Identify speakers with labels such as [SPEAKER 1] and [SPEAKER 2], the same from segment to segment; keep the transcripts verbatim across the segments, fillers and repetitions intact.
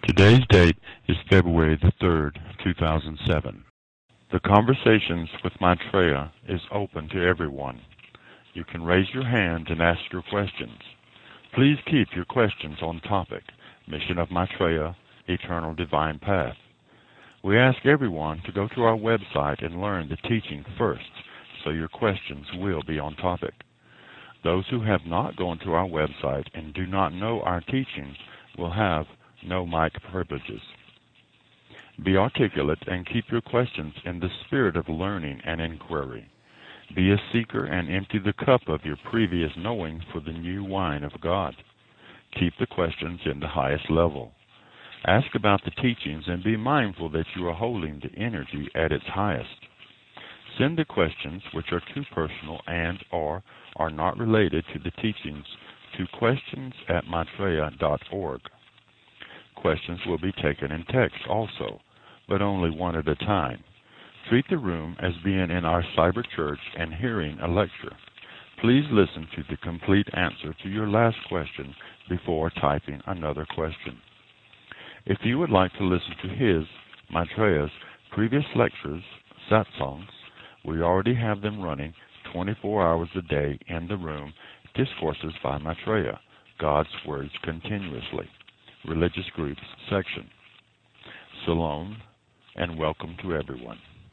[SPEAKER 1] Today's date is February the third, two thousand seven. The Conversations with Maitreya is open to everyone. You can raise your hand and ask your questions. Please keep your questions on topic, Mission of Maitreya, Eternal Divine Path. We ask everyone to go to our website and learn the teaching first, so your questions will be on topic. Those who have not gone to our website and do not know our teachings will have no mic privileges. Be articulate and keep your questions in the spirit of learning and inquiry. Be a seeker and empty the cup of your previous knowing for the new wine of God. Keep the questions in the highest level. Ask about the teachings and be mindful that you are holding the energy at its highest. Send the questions which are too personal and or are not related to the teachings to questions at maitreya dot org. Questions will be taken in text also, but only one at a time. Treat the room as being in our cyber church and hearing a lecture. Please listen to the complete answer to your last question before typing another question. If you would like to listen to his, Maitreya's, previous lectures, satsangs, we already have them running twenty-four hours a day in the room, Discourses by Maitreya, God's Words Continuously, Religious Groups section. Shalom, and welcome to everyone.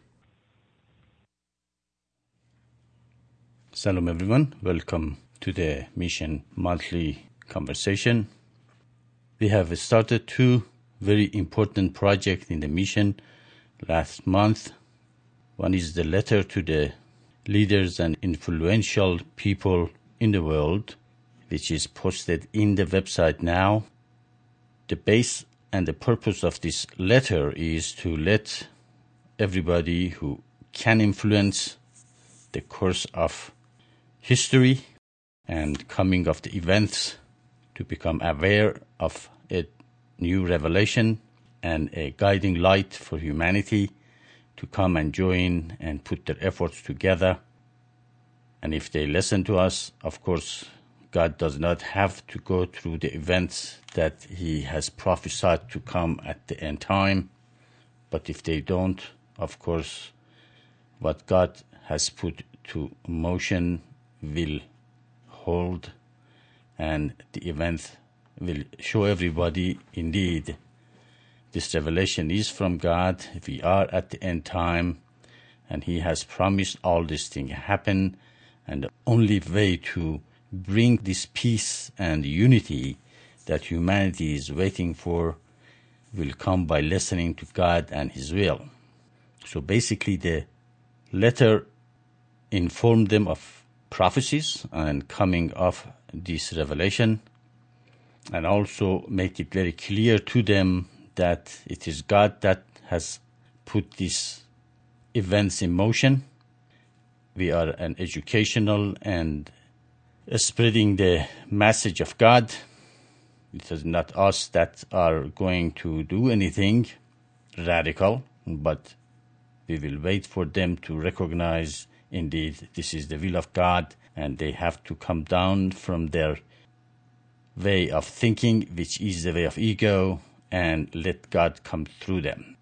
[SPEAKER 2] Salam everyone, welcome to the Mission Monthly Conversation. We have started two very important projects in the mission last month. One is the letter to the leaders and influential people in the world, which is posted in the website now. The base and the purpose of this letter is to let everybody who can influence the course of history and coming of the events to become aware of a new revelation and a guiding light for humanity to come and join and put their efforts together. And if they listen to us, of course, God does not have to go through the events that he has prophesied to come at the end time. But if they don't, of course, what God has put to motion will hold, and the event will show everybody indeed this revelation is from God. We are at the end time, and he has promised all these things happen, and the only way to bring this peace and unity that humanity is waiting for will come by listening to God and his will. So basically the letter informed them of prophecies and coming of this revelation, and also make it very clear to them that it is God that has put these events in motion. We are an educational and spreading the message of God. It is not us that are going to do anything radical, but we will wait for them to recognize indeed this is the will of God, and they have to come down from their way of thinking, which is the way of ego, and let God come through them.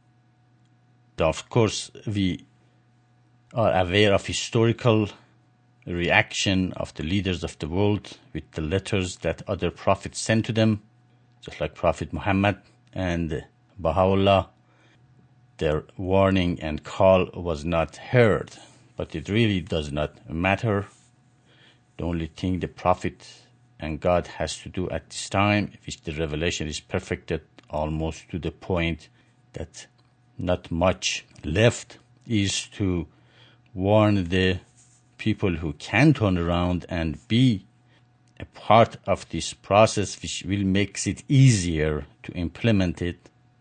[SPEAKER 2] Of course, we are aware of historical reaction of the leaders of the world with the letters that other prophets sent to them, just like Prophet Muhammad and Baha'u'llah. Their warning and call was not heard, but it really does not matter. The only thing the Prophet and God has to do at this time, which the revelation is perfected almost to the point that not much left, is to warn the people who can turn around and be a part of this process, which will make it easier to implement it.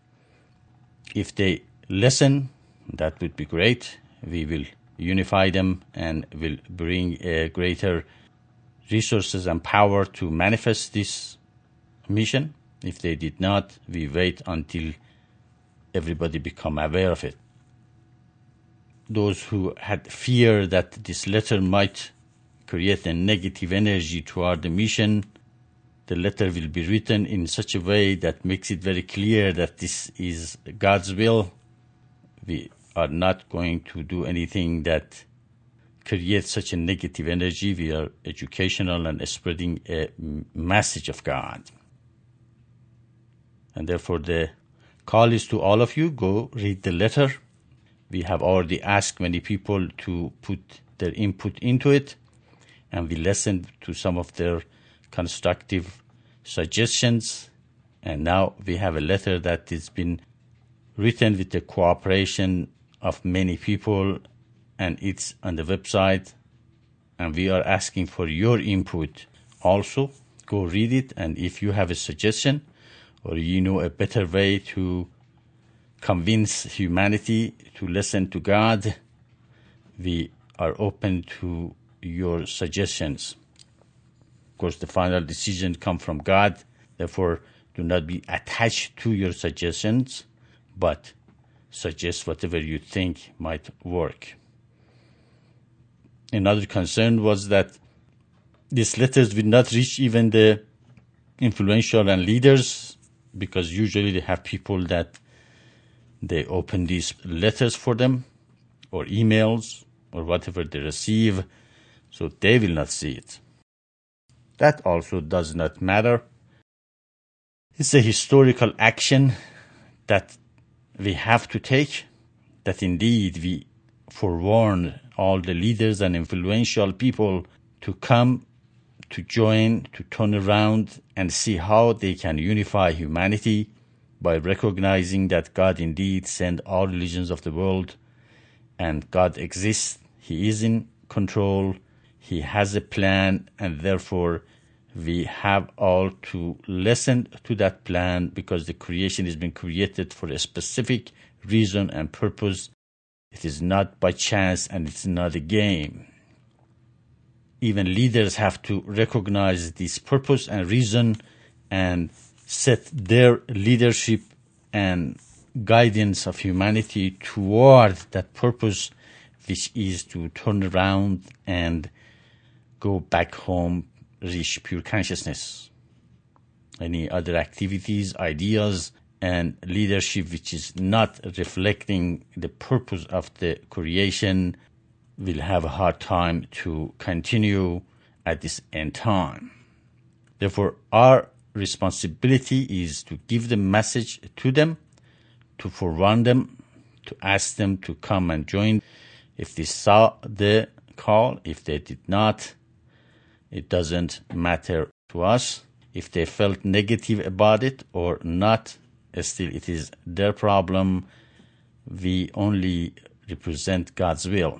[SPEAKER 2] If they listen, that would be great. We will unify them and will bring a greater resources and power to manifest this mission. If they did not, we wait until everybody become aware of it. Those who had fear that this letter might create a negative energy toward the mission, the letter will be written in such a way that makes it very clear that this is God's will. We are not going to do anything that creates such a negative energy. We are educational and spreading a message of God. And therefore the call is to all of you, go read the letter. We have already asked many people to put their input into it, and we listened to some of their constructive suggestions. And now we have a letter that has been written with the cooperation of many people, and it's on the website, and we are asking for your input. Also, go read it, and if you have a suggestion or you know a better way to convince humanity to listen to God, we are open to your suggestions. Of course, the final decision comes from God. Therefore, do not be attached to your suggestions, but suggest whatever you think might work. Another concern was that these letters will not reach even the influential and leaders, because usually they have people that they open these letters for them, or emails, or whatever they receive, so they will not see it. That also does not matter. It's a historical action that we have to take, that indeed we forewarn all the leaders and influential people to come, to join, to turn around and see how they can unify humanity by recognizing that God indeed sent all religions of the world, and God exists. He is in control. He has a plan, and therefore we have all to listen to that plan, because the creation has been created for a specific reason and purpose. It is not by chance, and it's not a game. Even leaders have to recognize this purpose and reason and set their leadership and guidance of humanity toward that purpose, which is to turn around and go back home, reach pure consciousness. Any other activities, ideas, and leadership which is not reflecting the purpose of the creation will have a hard time to continue at this end time. Therefore, our responsibility is to give the message to them, to forewarn them, to ask them to come and join. If they saw the call, if they did not, it doesn't matter to us. If they felt negative about it or not, still it is their problem. We only represent God's will.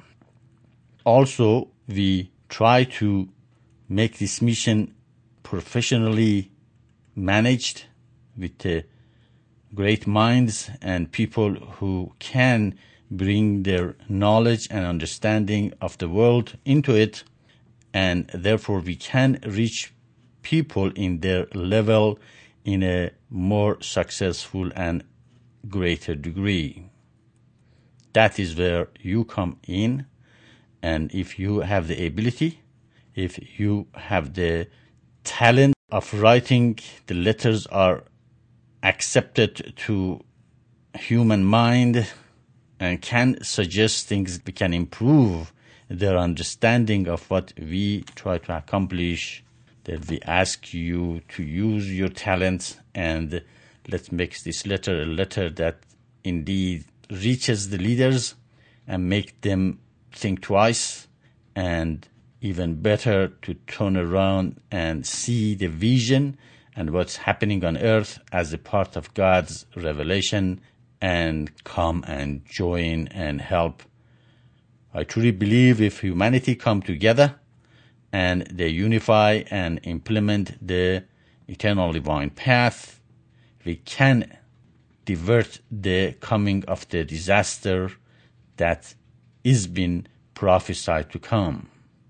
[SPEAKER 2] Also, we try to make this mission professionally managed with uh, great minds and people who can bring their knowledge and understanding of the world into it, and therefore we can reach people in their level in a more successful and greater degree. That is where you come in, and if you have the ability, if you have the talent of writing, the letters are accepted to human mind and can suggest things that can improve their understanding of what we try to accomplish, that we ask you to use your talents, and let's make this letter a letter that indeed reaches the leaders and make them think twice, and even better to turn around and see the vision and what's happening on earth as a part of God's revelation, and come and join and help. I truly believe if humanity come together and they unify and implement the eternal divine path, we can divert the coming of the disaster that is been prophesied to come.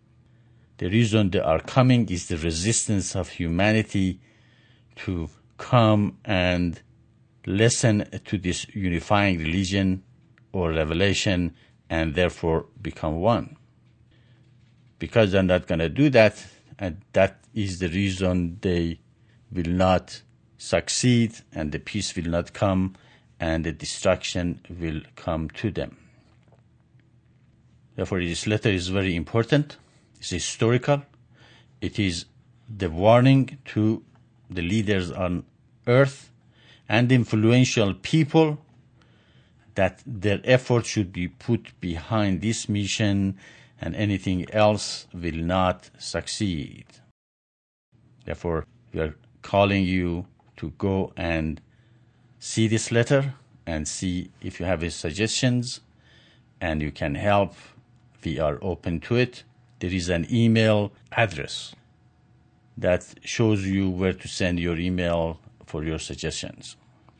[SPEAKER 2] The reason they are coming is the resistance of humanity to come and listen to this unifying religion or revelation and therefore become one. Because they're not going to do that, and that is the reason they will not succeed, and the peace will not come, and the destruction will come to them. Therefore, this letter is very important. It's historical. It is the warning to the leaders on earth and influential people that their effort should be put behind this mission, and anything else will not succeed. Therefore, we are calling you to go and see this letter and see if you have any suggestions and you can help. We are open to it. There is an email address that shows you where to send your email for your suggestions.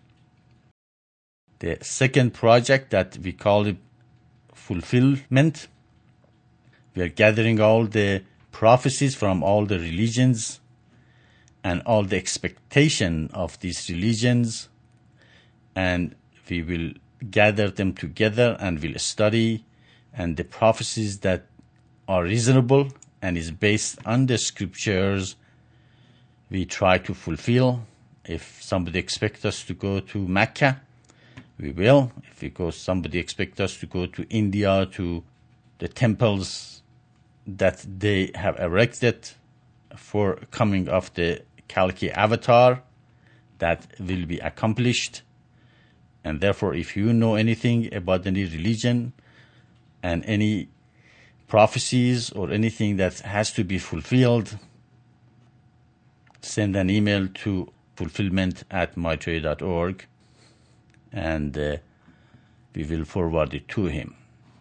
[SPEAKER 2] The second project that we call it fulfillment. We are gathering all the prophecies from all the religions and all the expectation of these religions, and we will gather them together and will study, and the prophecies that are reasonable and is based on the scriptures we try to fulfill. If somebody expects us to go to Mecca, we will. If we go, somebody expects us to go to India, to the temples that they have erected for coming of the Kalki avatar, that will be accomplished. And therefore, if you know anything about any religion and any prophecies or anything that has to be fulfilled, send an email to fulfillment at maitreya dot org, and uh, we will forward it to him.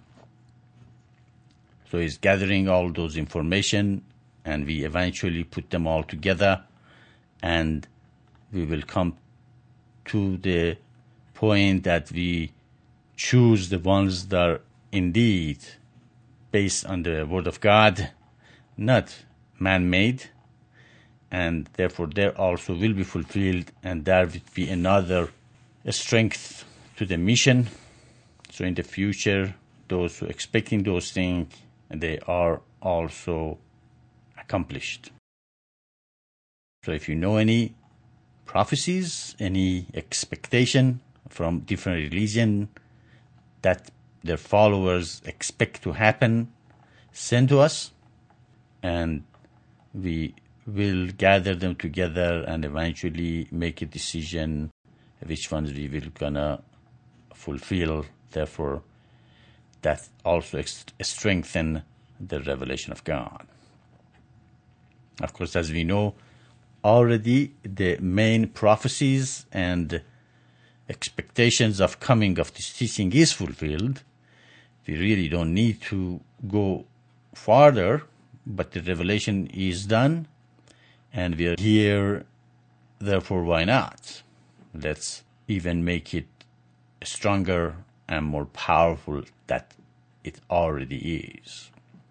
[SPEAKER 2] So he's gathering all those information, and we eventually put them all together, and we will come to the point that we choose the ones that are indeed based on the Word of God, not man-made, and therefore there also will be fulfilled, and there will be another strength to the mission. So in the future, those who are expecting those things, they are also accomplished. So if you know any prophecies, any expectation from different religion that their followers expect to happen, send to us, and we will gather them together and eventually make a decision which ones we will gonna fulfill. Therefore, that also ex- strengthen the revelation of God. Of course, as we know, already the main prophecies and expectations of coming of this teaching is fulfilled. We really don't need to go farther, but the revelation is done, and we are here. Therefore, why not? Let's even make it stronger and more powerful that it already is.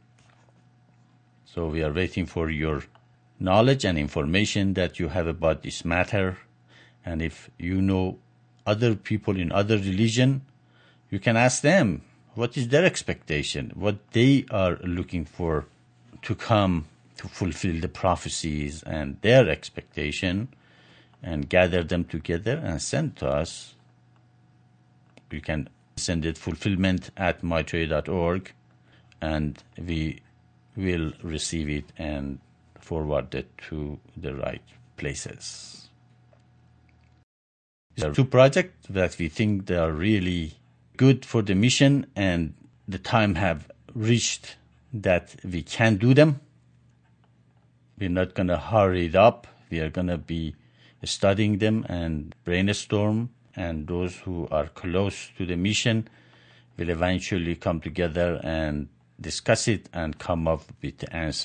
[SPEAKER 2] So we are waiting for your knowledge and information that you have about this matter. And if you know other people in other religion, you can ask them what is their expectation, what they are looking for to come to fulfill the prophecies and their expectation, and gather them together and send to us. You can send it fulfillment at maitreya dot org, and we will receive it and forward it to the right places. These are two projects that we think they are really good for the mission, and the time have reached that we can do them. We're not going to hurry it up. We are going to be studying them and brainstorm, and those who are close to the mission will eventually come together and discuss it and come up with the answer.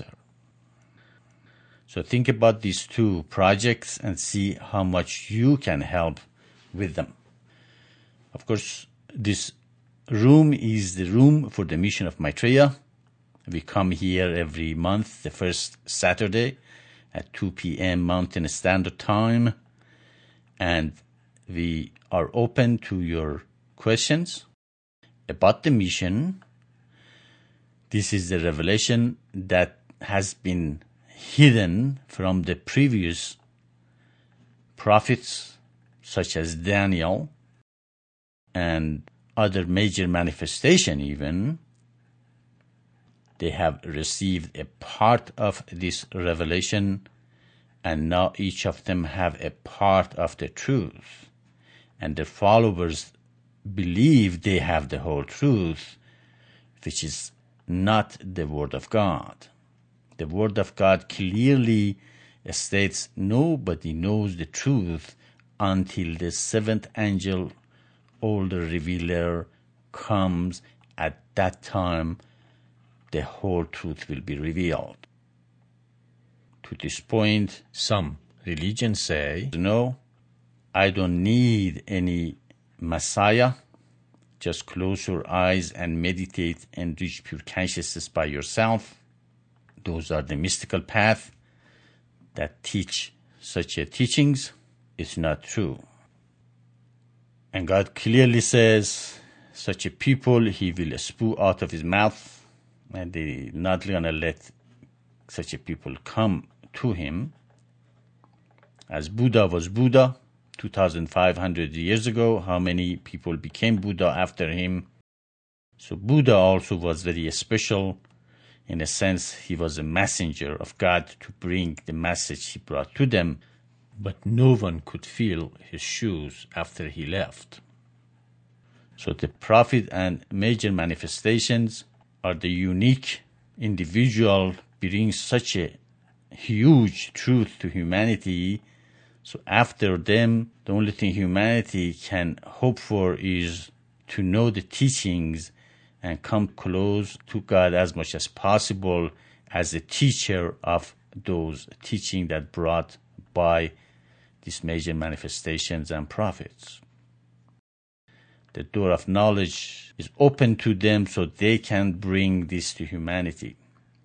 [SPEAKER 2] So think about these two projects and see how much you can help with them. Of course, this room is the room for the mission of Maitreya. We come here every month, the first Saturday at two p.m. Mountain Standard Time, and we are open to your questions about the mission. This is the revelation that has been hidden from the previous prophets such as Daniel and other major manifestation even, they have received a part of this revelation, and now each of them have a part of the truth, and their followers believe they have the whole truth, which is not the Word of God. The Word of God clearly states nobody knows the truth until the seventh angel or the revealer comes. At that time, the whole truth will be revealed. To this point, some religions say, no, I don't need any Messiah. Just close your eyes and meditate and reach pure consciousness by yourself. Those are the mystical path that teach such a teachings. It's not true. And God clearly says, such a people he will spew out of his mouth, and they're not going to let such a people come to him. As Buddha was Buddha two thousand five hundred years ago, how many people became Buddha after him? So Buddha also was very special. In a sense, he was a messenger of God to bring the message he brought to them, but no one could feel his shoes after he left. So the prophet and major manifestations are the unique individual bringing such a huge truth to humanity. So after them, the only thing humanity can hope for is to know the teachings and come close to God as much as possible as a teacher of those teachings that brought by these major manifestations and prophets. The door of knowledge is open to them so they can bring this to humanity.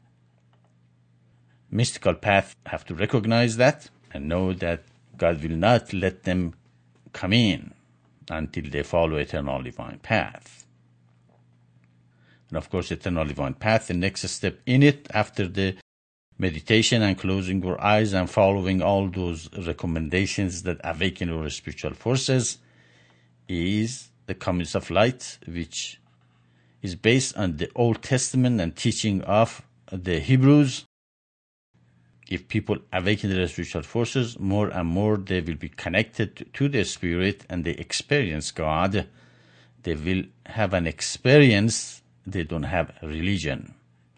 [SPEAKER 2] Mystical path have to recognize that and know that God will not let them come in until they follow eternal divine path. And of course, eternal divine path, the next step in it after the meditation and closing your eyes and following all those recommendations that awaken our spiritual forces, is the comings of light, which is based on the Old Testament and teaching of the Hebrews. If people awaken their spiritual forces, more and more they will be connected to the Spirit and they experience God. They will have an experience. They don't have religion.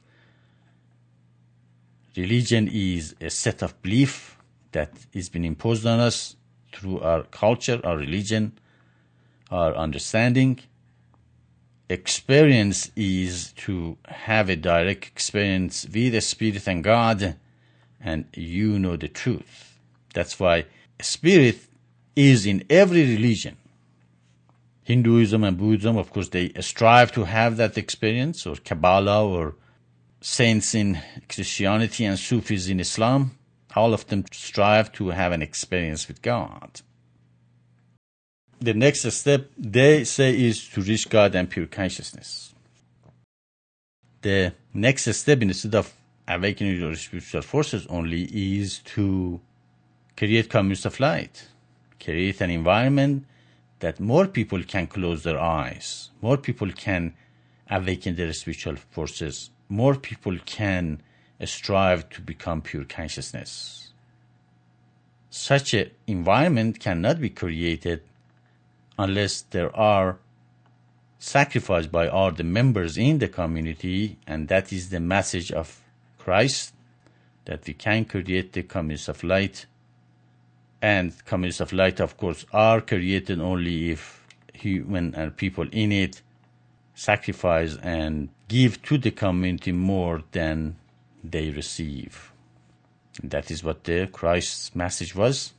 [SPEAKER 2] Religion is a set of belief that is been imposed on us through our culture, our religion, our understanding. Experience is to have a direct experience with the Spirit and God, and you know the truth. That's why Spirit is in every religion. Hinduism and Buddhism, of course, they strive to have that experience, or Kabbalah, or saints in Christianity and Sufis in Islam. All of them strive to have an experience with God. The next step, they say, is to reach God and pure consciousness. The next step, instead of awakening your spiritual forces only, is to create communities of light, create an environment that more people can close their eyes, more people can awaken their spiritual forces, more people can strive to become pure consciousness. Such an environment cannot be created unless there are sacrificed by all the members in the community, and that is the message of Christ, that we can create the communities of light. And communities of light, of course, are created only if human and people in it sacrifice and give to the community more than they receive. And that is what the Christ's message was.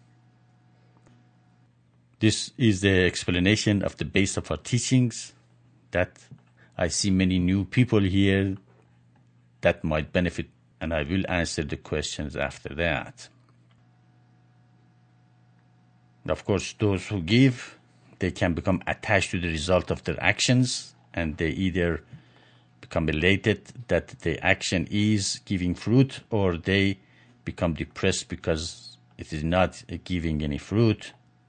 [SPEAKER 2] This is the explanation of the base of our teachings, that I see many new people here that might benefit, and I will answer the questions after that. Of course, those who give, they can become attached to the result of their actions, and they either become elated that the action is giving fruit, or they become depressed because it is not giving any fruit.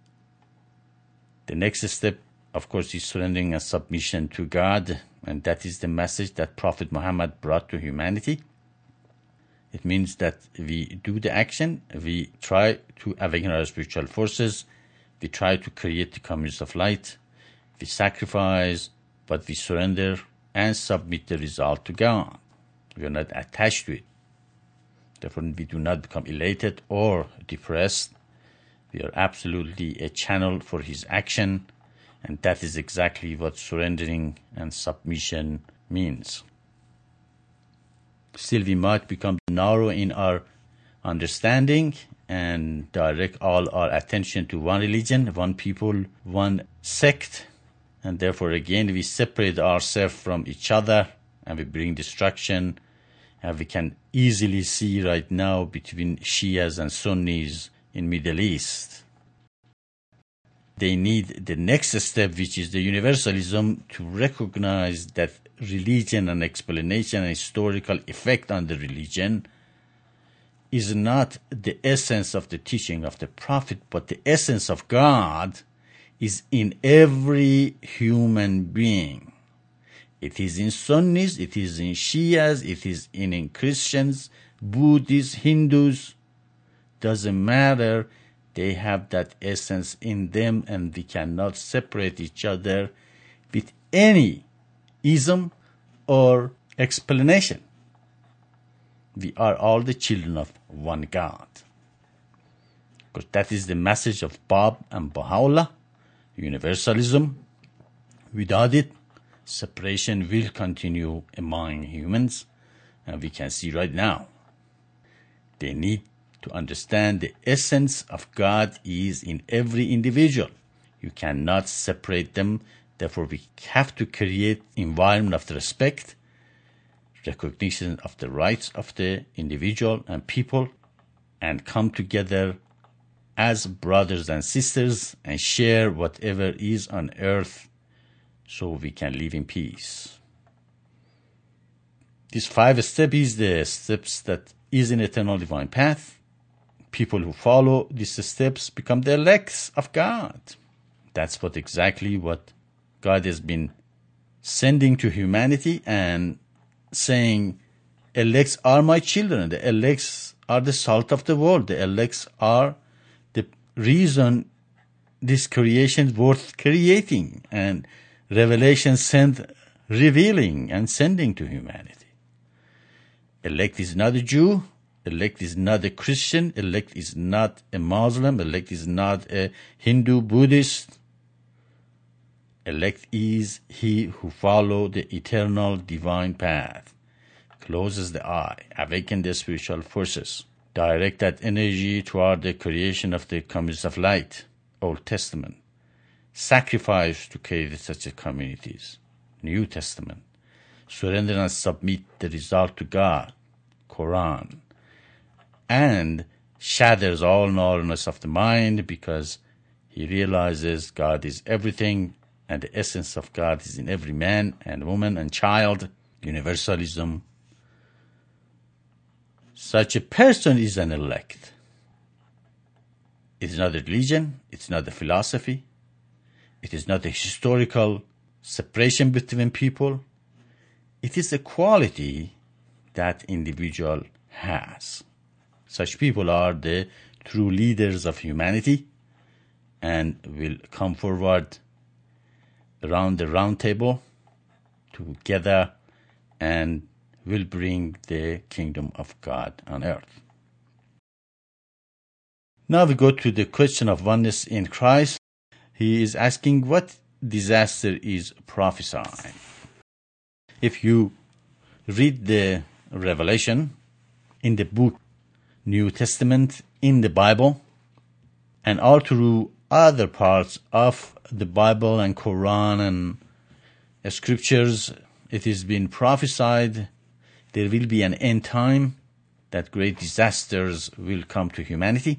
[SPEAKER 2] The next step, of course, is surrendering and submission to God, and that is the message that Prophet Muhammad brought to humanity. It means that we do the action, we try to awaken our spiritual forces, we try to create the communities of light, we sacrifice, but we surrender and submit the result to God. We are not attached to it. Therefore, we do not become elated or depressed. We are absolutely a channel for His action, and that is exactly what surrendering and submission means. Still, we might become narrow in our understanding and direct all our attention to one religion, one people, one sect, and therefore again we separate ourselves from each other and we bring destruction. And we can easily see right now between Shias and Sunnis in Middle East. They need the next step, which is the universalism, to recognize that religion and explanation and historical effect on the religion is not the essence of the teaching of the Prophet, but the essence of God is in every human being. It is in Sunnis, it is in Shias, it is in, in Christians, Buddhists, Hindus. Doesn't matter. They have that essence in them, and we cannot separate each other with any ism or explanation. We are all the children of one God. Because that is the message of Bab and Baha'u'llah, universalism. Without it, separation will continue among humans, and we can see right now. They need to understand the essence of God is in every individual. You cannot separate them. Therefore, we have to create environment of respect, recognition of the rights of the individual and people, and come together as brothers and sisters and share whatever is on earth so we can live in peace. These five steps is the steps that is in eternal divine path. People who follow these steps become the elects of God. That's what exactly what God has been sending to humanity and saying, elects are my children. The elects are the salt of the world. The elects are the reason this creation is worth creating, and Revelation sent revealing and sending to humanity. Elect is not a Jew. Elect is not a Christian. Elect is not a Muslim. Elect is not a Hindu, Buddhist. Elect is he who follows the eternal divine path, closes the eye, awaken the spiritual forces, direct that energy toward the creation of the communities of light, Old Testament, sacrifice to create such communities, New Testament, surrender and submit the result to God, Quran, and shatters all narrowness of the mind because he realizes God is everything and the essence of God is in every man and woman and child, universalism. Such a person is an elect. It is not a religion, it's not a philosophy, it is not a historical separation between people. It is a quality that individual has. Such people are the true leaders of humanity and will come forward around the round table together and will bring the kingdom of God on earth. Now we go to the question of oneness in Christ. He is asking what disaster is prophesied. If you read the Revelation in the book New Testament in the Bible and all through other parts of the Bible and Quran and scriptures, it has been prophesied there will be an end time, that great disasters will come to humanity.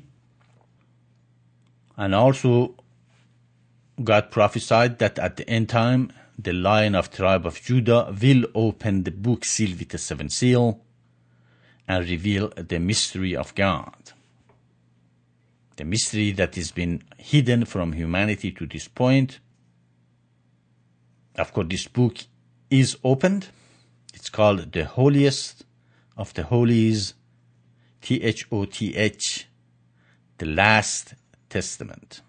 [SPEAKER 2] And also God prophesied that at the end time, the Lion of the tribe of Judah will open the book sealed with the seven seal and reveal the mystery of God. the mystery that has been hidden from humanity to this point. Of course, this book is opened. It's called The Holiest of the Holies, T H O T H, the Last Testament.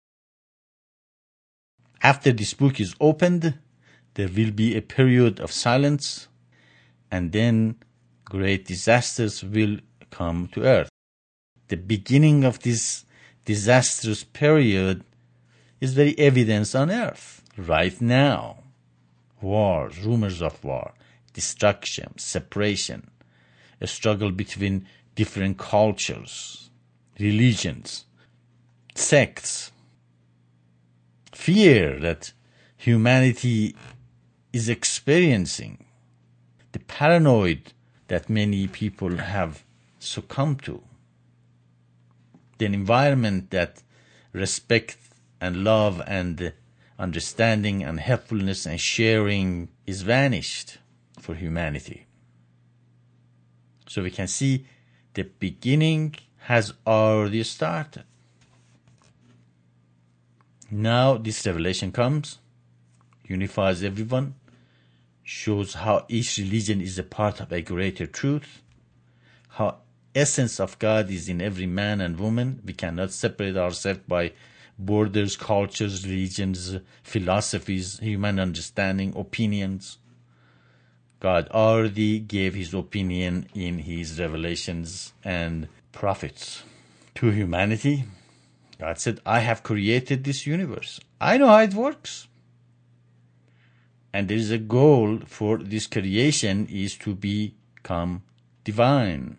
[SPEAKER 2] After this book is opened, there will be a period of silence, and then great disasters will come to earth. The beginning of this disastrous period is very evident on earth right now. Wars, rumors of war, destruction, separation, a struggle between different cultures, religions, sects, fear that humanity is experiencing, the paranoid that many people have succumbed to, the environment that respect and love and understanding and helpfulness and sharing is vanished for humanity. So we can see the beginning has already started. Now this revelation comes, unifies everyone, shows how each religion is a part of a greater truth, how essence of God is in every man and woman. We cannot separate ourselves by borders, cultures, religions, philosophies, human understanding, opinions. God already gave his opinion in his revelations and prophets to humanity. God said, I have created this universe. I know how it works. And there is a goal for this creation is to become divine.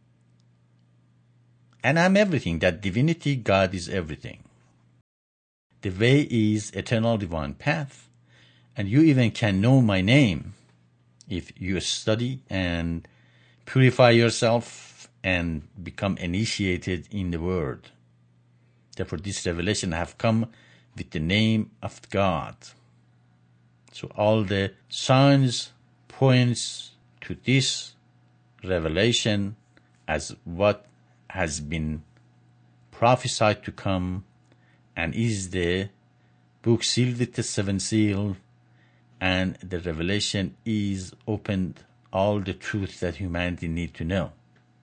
[SPEAKER 2] And I'm everything. That divinity, God is everything. The way is eternal divine path. And you even can know my name if you study and purify yourself and become initiated in the word. Therefore, this revelation have come with the name of God. So all the signs points to this revelation as what has been prophesied to come and is the book sealed with the seven seal, and the revelation is opened all the truth that humanity need to know.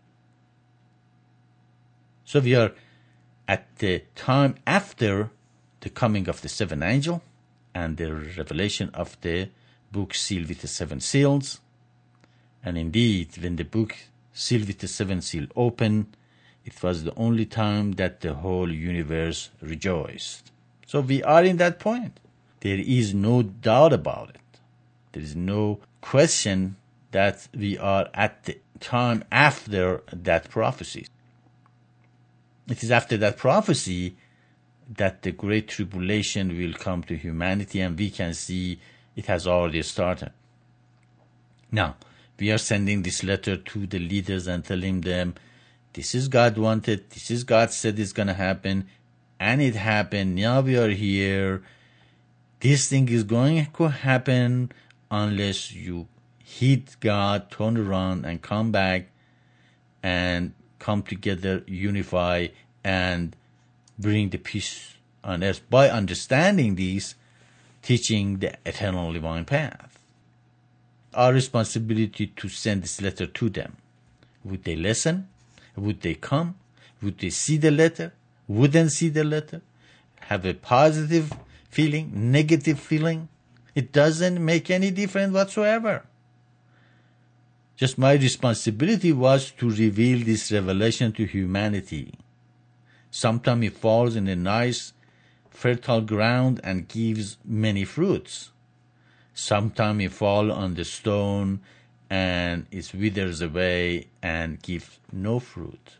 [SPEAKER 2] So we are at the time after the coming of the seven angel and the revelation of the book sealed with the seven seals. And indeed, when the book sealed with the seven seal opened, it was the only time that the whole universe rejoiced. So we are in that point. There is no doubt about it. There is no question that we are at the time after that prophecy. It is after that prophecy that the great tribulation will come to humanity, and we can see it has already started. Now, we are sending this letter to the leaders and telling them, this is God wanted, this is God said is going to happen, and it happened. Now we are here. This thing is going to happen unless you heed God, turn around, and come back and come together, unify, and bring the peace on earth by understanding these, teaching the eternal divine path. Our responsibility to send this letter to them. Would they listen? Would they come? Would they see the letter? Wouldn't see the letter? Have a positive feeling, negative feeling? It doesn't make any difference whatsoever. Just my responsibility was to reveal this revelation to humanity. Sometimes it falls in a nice, fertile ground and gives many fruits. Sometimes it falls on the stone and it withers away and gives no fruit.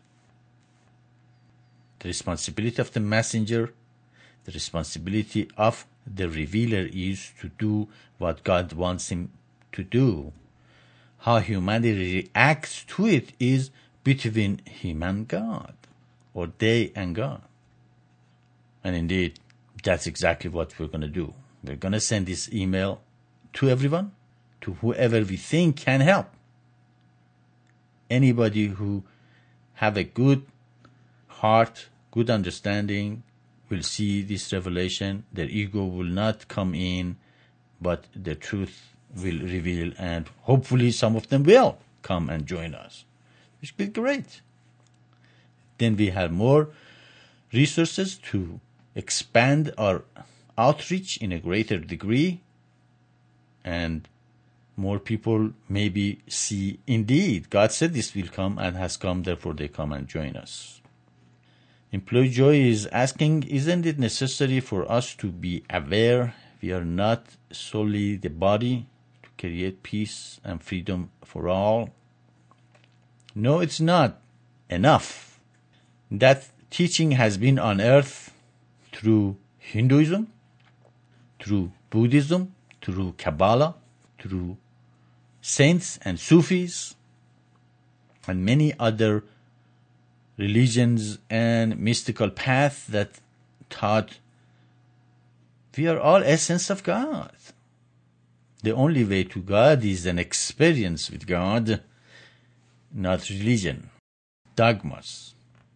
[SPEAKER 2] The responsibility of the messenger, the responsibility of the revealer is to do what God wants him to do. How humanity reacts to it is between him and God, or they and God. And indeed, that's exactly what we're going to do. We're going to send this email to everyone, to whoever we think can help. Anybody who have a good heart good understanding will see this revelation. Their ego will not come in, but the truth will reveal, and hopefully some of them will come and join us, which will be great. Then we have more resources to expand our outreach in a greater degree, and more people maybe see indeed God said this will come and has come, therefore they come and join us. Employee Joy is asking, isn't it necessary for us to be aware we are not solely the body to create peace and freedom for all? No, it's not enough. That teaching has been on earth through Hinduism, through Buddhism, through Kabbalah, through saints and Sufis, and many other religions and mystical paths that taught we are all essence of God. The only way to God is an experience with God, not religion, dogmas.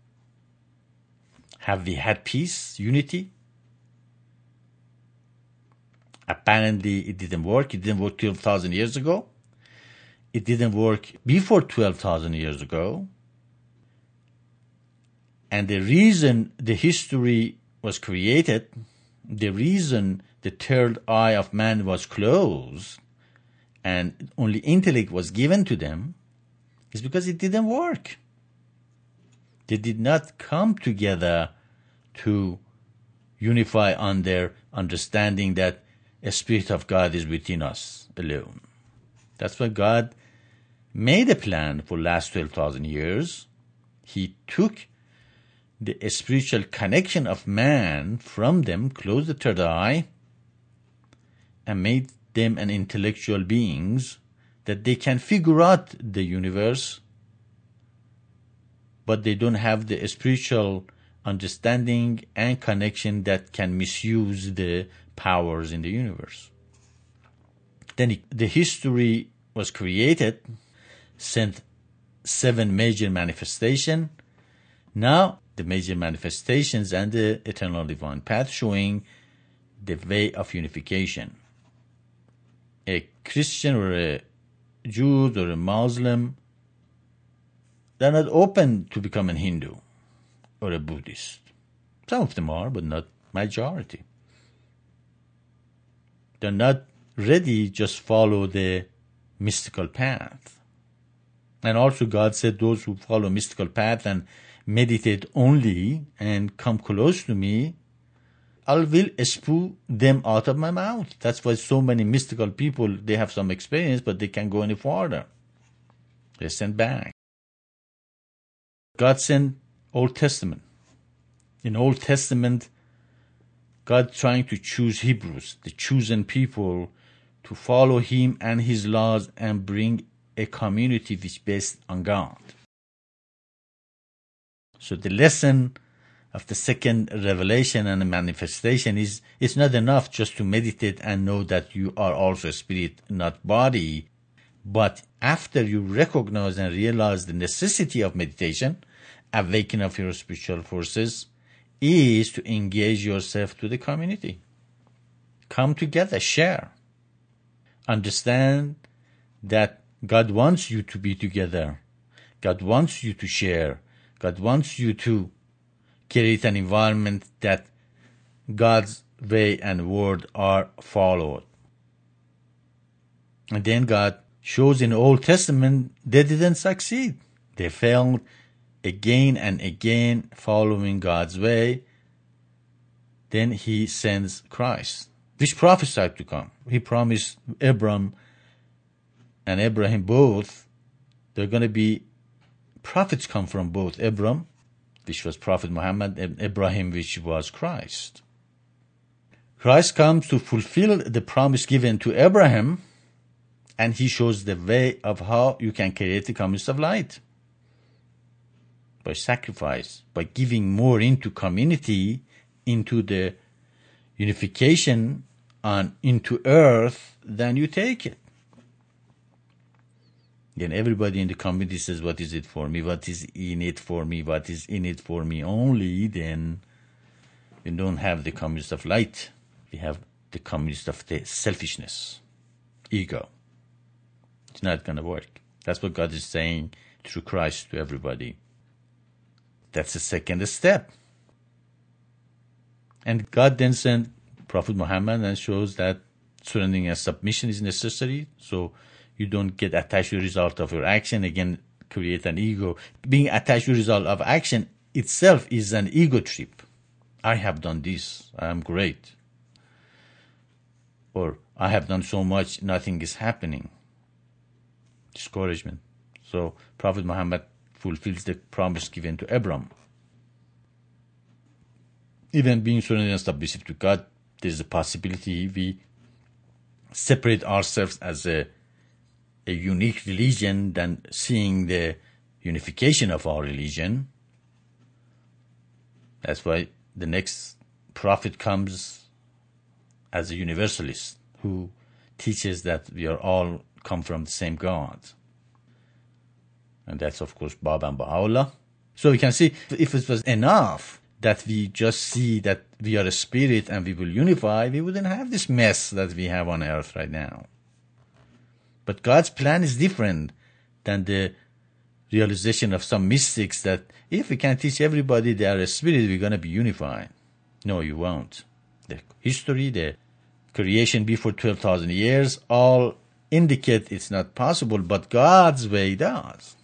[SPEAKER 2] Have we had peace, unity? Apparently it didn't work. It didn't work twelve thousand years ago. It didn't work before twelve thousand years ago. And the reason the history was created, the reason the third eye of man was closed and only intellect was given to them, is because it didn't work. They did not come together to unify on their understanding that a Spirit of God is within us alone. That's why God made a plan for last twelve thousand years. He took the spiritual connection of man from them, closed the third eye, and made them an intellectual beings that they can figure out the universe, but they don't have the spiritual understanding and connection that can misuse the powers in the universe. Then the history was created, sent seven major manifestations. Now the major manifestations and the eternal divine path showing the way of unification. A Christian or a Jew or a Muslim, they're not open to become a Hindu or a Buddhist. Some of them are, but not majority. They're not ready just follow the mystical path. And also God said those who follow mystical path and meditate only and come close to me, I will spew them out of my mouth. That's why so many mystical people, they have some experience, but they can't go any farther. They're sent back. God sent Old Testament. In Old Testament, God trying to choose Hebrews, the chosen people, to follow Him and His laws and bring a community which is based on God. So the lesson of the second revelation and the manifestation is, it's not enough just to meditate and know that you are also spirit, not body. But after you recognize and realize the necessity of meditation, awakening of your spiritual forces, is to engage yourself to the community. Come together, share. Understand that God wants you to be together. God wants you to share. God wants you to create an environment that God's way and word are followed. And then God shows in the Old Testament they didn't succeed. They failed again and again following God's way. Then He sends Christ, which prophesied to come. He promised Abraham and Abraham both, they're going to be prophets come from both Abraham, which was Prophet Muhammad, and Abraham, which was Christ. Christ comes to fulfill the promise given to Abraham, and He shows the way of how you can create the community of light. By sacrifice, by giving more into community, into the unification on into earth than you take it. Then everybody in the community says, what is it for me? What is in it for me? What is in it for me only? Then we don't have the communist of light. We have the communist of the selfishness, ego. It's not going to work. That's what God is saying through Christ to everybody. That's the second step. And God then sent Prophet Muhammad and shows that surrendering and submission is necessary, so you don't get attached to the result of your action, again, create an ego. Being attached to the result of action itself is an ego trip. I have done this, I am great. Or I have done so much, nothing is happening. Discouragement. So Prophet Muhammad fulfills the promise given to Abraham. Even being surrendered and submissive to God, there is a possibility we separate ourselves as a, a unique religion than seeing the unification of our religion. That's why the next prophet comes as a universalist who teaches that we are all come from the same God. And that's, of course, Baba and Baha'u'llah. So we can see, if it was enough that we just see that we are a spirit and we will unify, we wouldn't have this mess that we have on earth right now. But God's plan is different than the realization of some mystics that if we can teach everybody they are a spirit, we're going to be unified. No, you won't. The history, the creation before twelve thousand years, all indicate it's not possible, but God's way does.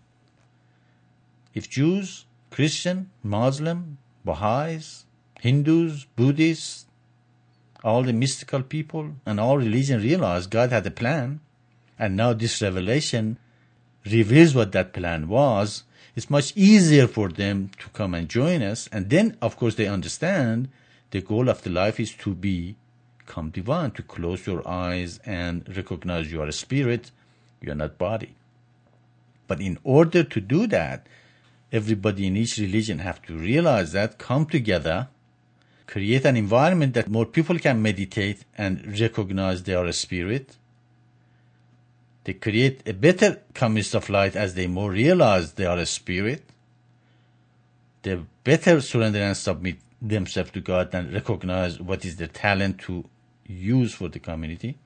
[SPEAKER 2] If Jews, Christian, Muslim, Baha'is, Hindus, Buddhists, all the mystical people and all religion realize God had a plan, and now this revelation reveals what that plan was, it's much easier for them to come and join us. And then, of course, they understand the goal of the life is to be become divine, to close your eyes and recognize you are a spirit, you are not body. But in order to do that, everybody in each religion have to realize that, come together, create an environment that more people can meditate and recognize they are a spirit. They create a better communist of light as they more realize they are a spirit. They better surrender and submit themselves to God and recognize what is their talent to use for the community.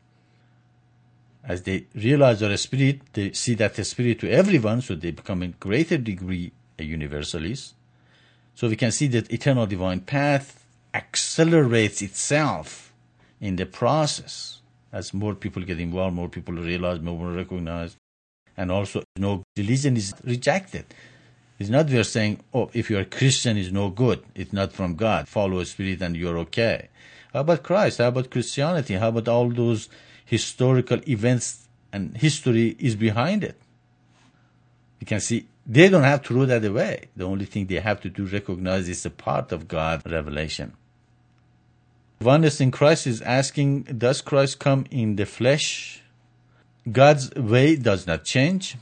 [SPEAKER 2] As they realize they're a spirit, they see that a spirit to everyone, so they become in greater degree a universalist. So we can see that eternal divine path accelerates itself in the process. As more people get involved, more people realize, more recognize. And also, no religion is rejected. It's not we are saying, oh, if you're a Christian, it's no good. It's not from God. Follow a spirit and you're okay. How about Christ? How about Christianity? How about all those historical events and history is behind it? You can see they don't have to throw that away. The only thing they have to do recognize it's a part of God's revelation. Oneness in Christ is asking, does Christ come in the flesh? God's way does not change.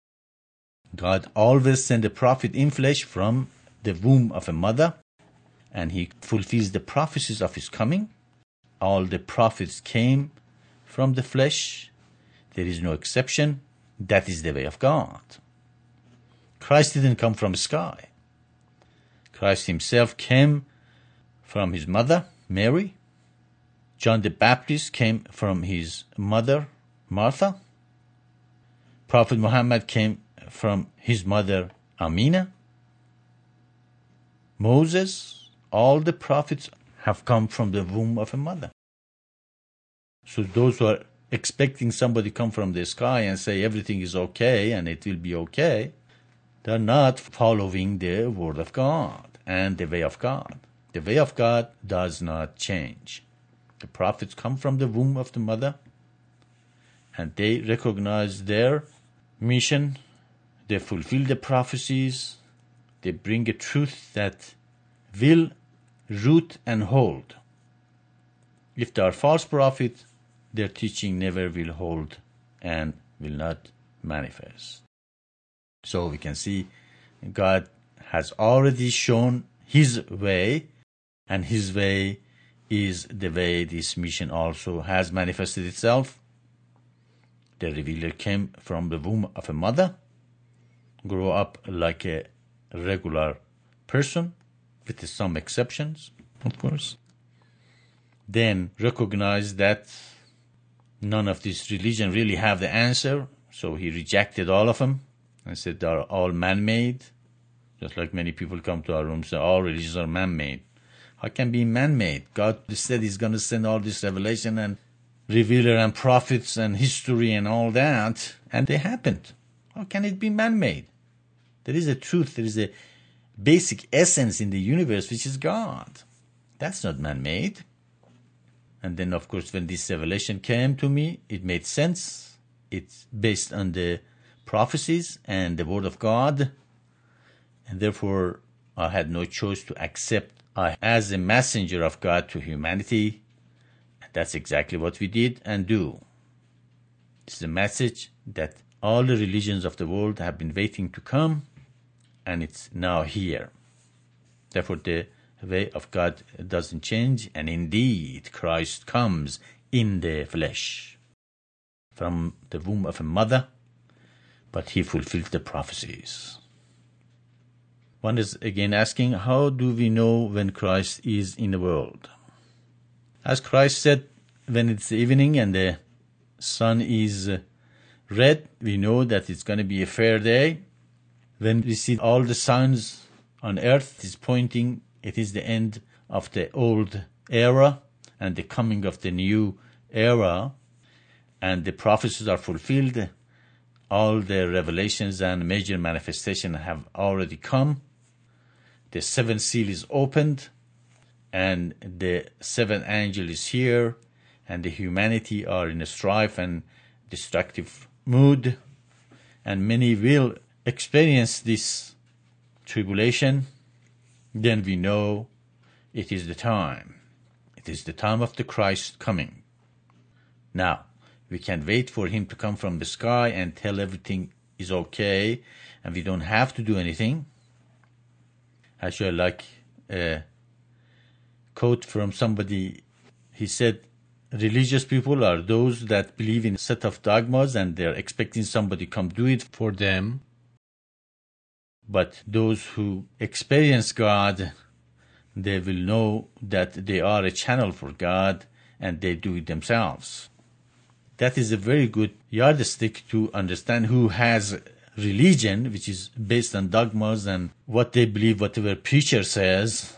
[SPEAKER 2] God always sent a prophet in flesh from the womb of a mother, and he fulfills the prophecies of his coming. All the prophets came from the flesh. There is no exception. That is the way of God. Christ didn't come from the sky. Christ himself came from his mother, Mary. John the Baptist came from his mother, Martha. Prophet Muhammad came from his mother, Amina. Moses, all the prophets have come from the womb of a mother. So those who are expecting somebody come from the sky and say everything is okay and it will be okay, they're not following the word of God and the way of God. The way of God does not change. The prophets come from the womb of the mother, and they recognize their mission. They fulfill the prophecies. They bring a truth that will root and hold. If they are false prophets, their teaching never will hold and will not manifest. So we can see God has already shown his way, and his way is the way this mission also has manifested itself. The revealer came from the womb of a mother, grew up like a regular person, with some exceptions, of course. Then recognized that none of these religions really have the answer, so he rejected all of them and said they are all man-made. Just like many people come to our room and say all religions are man-made. How can be man-made? God said he's going to send all this revelation and revealer and prophets and history and all that, and they happened. How can it be man-made? There is a truth, there is a basic essence in the universe which is God. That's not man-made. And then, of course, when this revelation came to me, it made sense. It's based on the prophecies and the Word of God. And therefore, I had no choice to accept I as a messenger of God to humanity. And that's exactly what we did and do. It's a message that all the religions of the world have been waiting to come, and it's now here. Therefore, the way of God doesn't change, and indeed Christ comes in the flesh from the womb of a mother, but he fulfilled the prophecies. One is again asking, how do we know when Christ is in the world? As Christ said, when it's evening and the sun is red, we know that it's going to be a fair day. When we see all the signs on earth is pointing, it is the end of the old era and the coming of the new era, and the prophecies are fulfilled. All the revelations and major manifestations have already come. The seventh seal is opened, and the seventh angel is here, and the humanity are in a strife and destructive mood, and many will experience this tribulation. Then we know it is the time. It is the time of the Christ coming. Now, we can wait for him to come from the sky and tell everything is okay, and we don't have to do anything. Actually, I like a quote from somebody. He said, religious people are those that believe in a set of dogmas and they're expecting somebody to come do it for them. But those who experience God, they will know that they are a channel for God and they do it themselves. That is a very good yardstick to understand who has religion, which is based on dogmas and what they believe, whatever preacher says,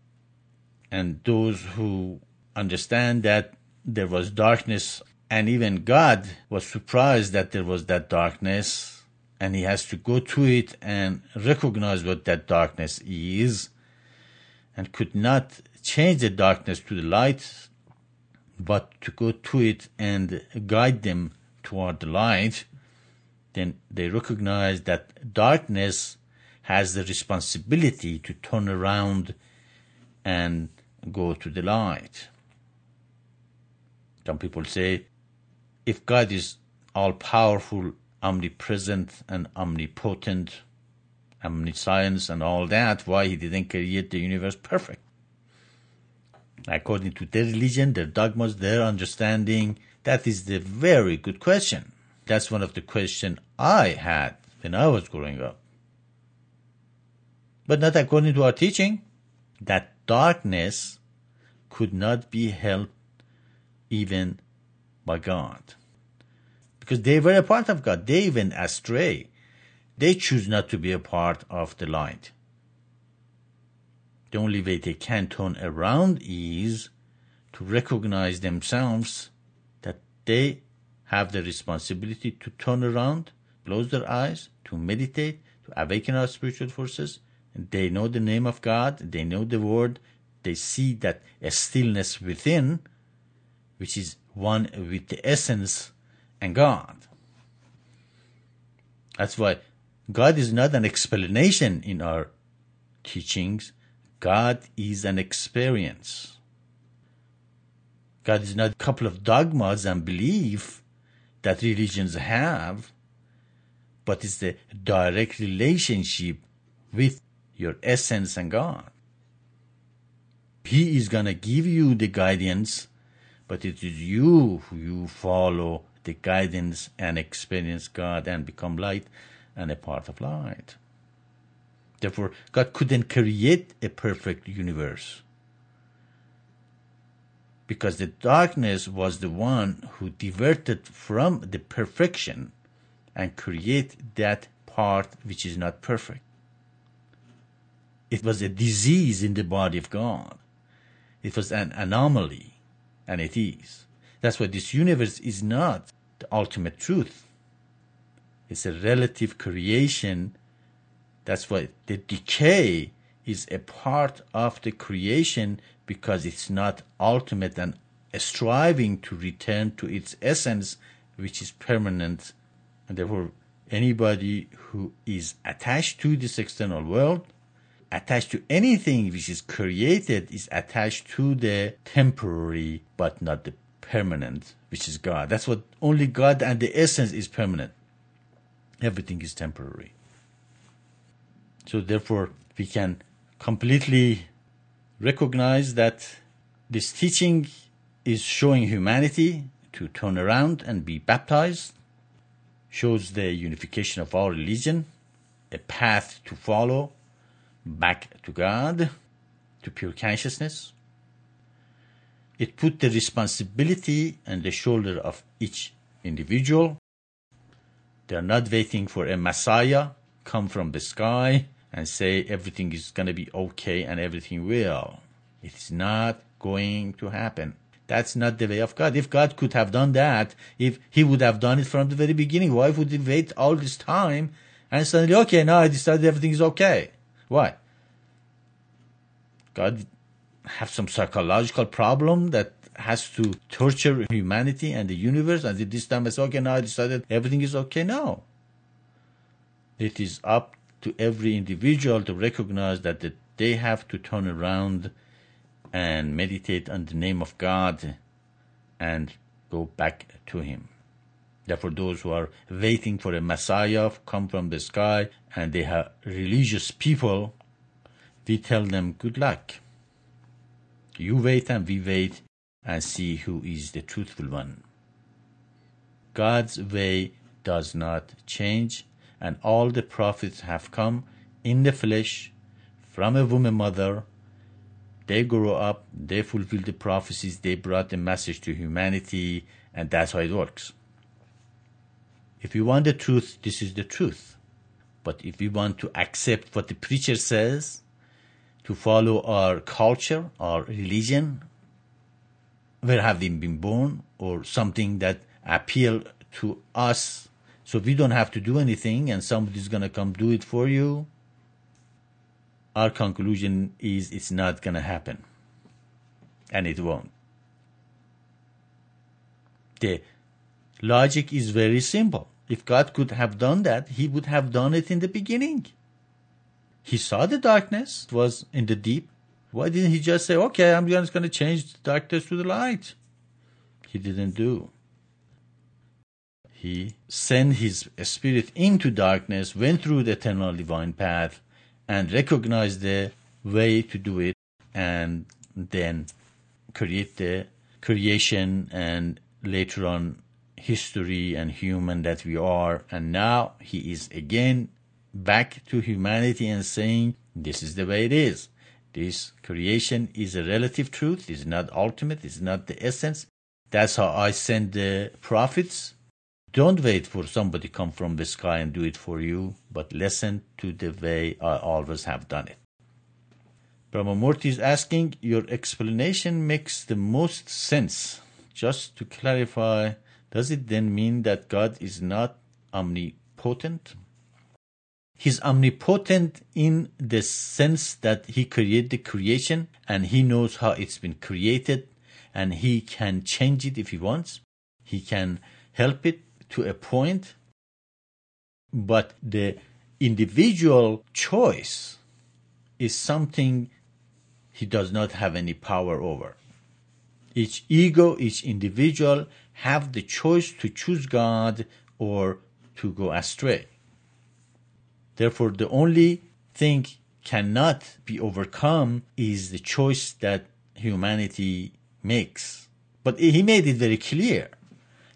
[SPEAKER 2] and those who understand that there was darkness, and even God was surprised that there was that darkness, and he has to go to it and recognize what that darkness is, and could not change the darkness to the light, but to go to it and guide them toward the light. Then they recognize that darkness has the responsibility to turn around and go to the light. Some people say, if God is all-powerful, omnipresent and omnipotent, omniscience and all that, why he didn't create the universe perfect? According to their religion, their dogmas, their understanding, that is the very good question. That's one of the questions I had when I was growing up. But not according to our teaching. That darkness could not be helped even by God. Because they were a part of God. They went astray. They choose not to be a part of the light. The only way they can turn around is to recognize themselves that they have the responsibility to turn around, close their eyes, to meditate, to awaken our spiritual forces. And they know the name of God, they know the word, they see that a stillness within, which is one with the essence and God. That's why God is not an explanation in our teachings. God is an experience. God is not a couple of dogmas and belief that religions have, but it's the direct relationship with your essence and God. He is going to give you the guidance, but it is you who you follow the guidance and experience God and become light and a part of light. Therefore, God couldn't create a perfect universe, because the darkness was the one who diverted from the perfection and create that part which is not perfect. It was a disease in the body of God. It was an anomaly, and it is. That's why this universe is not the ultimate truth. It's a relative creation. That's why the decay is a part of the creation, because it's not ultimate and striving to return to its essence, which is permanent. And therefore, anybody who is attached to this external world, attached to anything which is created, is attached to the temporary but not the permanent, which is God. That's what only God and the essence is permanent. Everything is temporary. So therefore, we can completely recognize that this teaching is showing humanity to turn around and be baptized, shows the unification of our religion, a path to follow back to God, to pure consciousness. It put the responsibility on the shoulder of each individual. They are not waiting for a Messiah come from the sky and say everything is going to be okay and everything will. It is not going to happen. That's not the way of God. If God could have done that, if he would have done it from the very beginning, why would he wait all this time and suddenly, okay, now I decided everything is okay? Why? God have some psychological problem that has to torture humanity and the universe, and this time I say, okay, now I decided everything is okay? No. It is up to every individual to recognize that they have to turn around and meditate on the name of God and go back to him. Therefore, those who are waiting for a Messiah to come from the sky and they have religious people, we tell them, good luck. You wait and we wait and see who is the truthful one. God's way does not change, and all the prophets have come in the flesh from a woman mother. They grow up, they fulfill the prophecies, they brought the message to humanity, and that's how it works. If you want the truth, this is the truth. But if we want to accept what the preacher says, to follow our culture, our religion, where have we been born, or something that appeal to us, so we don't have to do anything and somebody's going to come do it for you, our conclusion is it's not going to happen. And it won't. The logic is very simple. If God could have done that, he would have done it in the beginning. He saw the darkness was in the deep. Why didn't he just say, okay, I'm just going to change the darkness to the light? He didn't do. He sent his spirit into darkness, went through the eternal divine path, and recognized the way to do it, and then create the creation and later on history and human that we are. And now he is again back to humanity and saying, this is the way it is. This creation is a relative truth, it's not ultimate, it's not the essence. That's how I send the prophets. Don't wait for somebody to come from the sky and do it for you, but listen to the way I always have done it. Brahmamurti is asking, your explanation makes the most sense. Just to clarify, does it then mean that God is not omnipotent? He's omnipotent in the sense that he created the creation and he knows how it's been created and he can change it if he wants. He can help it to a point, but the individual choice is something he does not have any power over. Each ego, each individual have the choice to choose God or to go astray. Therefore, the only thing cannot be overcome is the choice that humanity makes. But he made it very clear.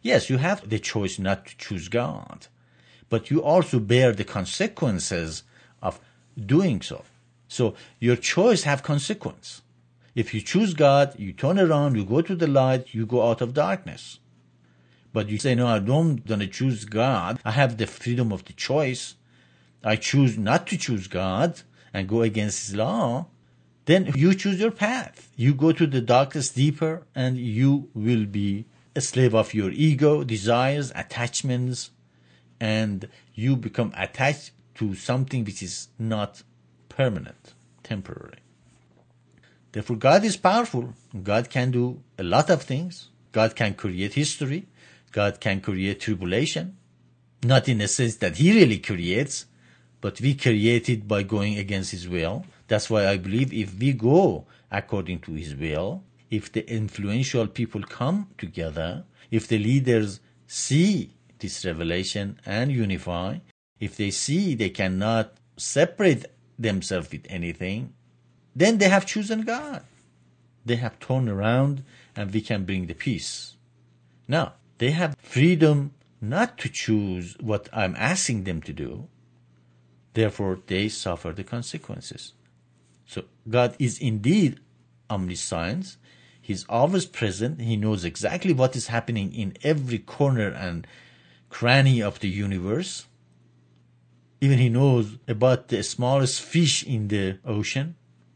[SPEAKER 3] Yes, you have the choice not to choose God, but you also bear the consequences of doing so. So your choice have consequence. If you choose God, you turn around, you go to the light, you go out of darkness. But you say, no, I don't want to choose God. I have the freedom of the choice. I choose not to choose God and go against His law. Then you choose your path. You go to the darkness deeper, and you will be a slave of your ego, desires, attachments, and you become attached to something which is not permanent, temporary. Therefore, God is powerful. God can do a lot of things. God can create history. God can create tribulation. Not in the sense that He really creates, but we create it by going against His will. That's why I believe if we go according to His will, if the influential people come together, if the leaders see this revelation and unify, if they see they cannot separate themselves with anything, then they have chosen God. They have turned around, and we can bring the peace. Now, they have freedom not to choose what I'm asking them to do. Therefore, they suffer the consequences. So God is indeed omniscient. He's always present. He knows exactly what is happening in every corner and cranny of the universe. Even He knows about the smallest fish in the ocean.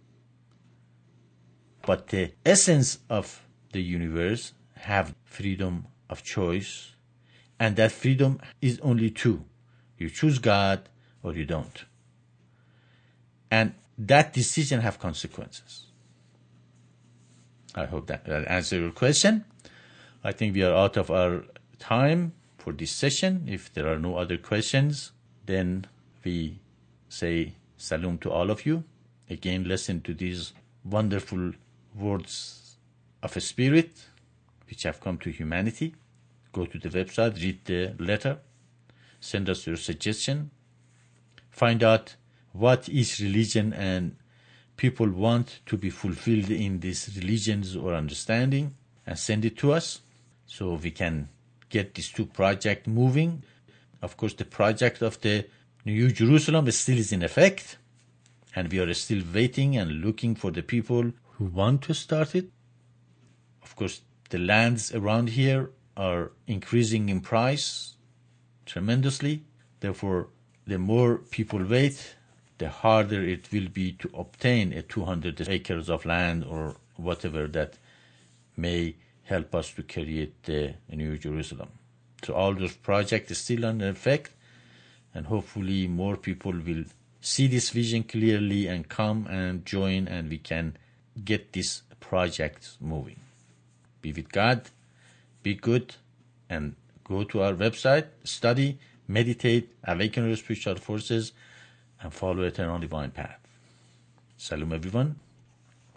[SPEAKER 3] But the essence of the universe have freedom of choice, and that freedom is only two. You choose God or you don't. And that decision have consequences. I hope that, that answers your question. I think we are out of our time for this session. If there are no other questions, then we say salam to all of you. Again, listen to these wonderful words of a spirit which have come to humanity. Go to the website, read the letter, send us your suggestion, find out what each religion and people want to be fulfilled in these religions or understanding, and send it to us so we can get these two projects moving. Of course, the project of the New Jerusalem is still is in effect, and we are still waiting and looking for the people who want to start it. Of course, the lands around here are increasing in price tremendously. Therefore, the more people wait, the harder it will be to obtain a two hundred acres of land or whatever that may help us to create the New Jerusalem. So all those projects are still in effect, and hopefully more people will see this vision clearly and come and join, and we can get this project moving. Be with God, be good, and go to our website, study, meditate, awaken your spiritual forces, and follow eternal divine path. Salam everyone.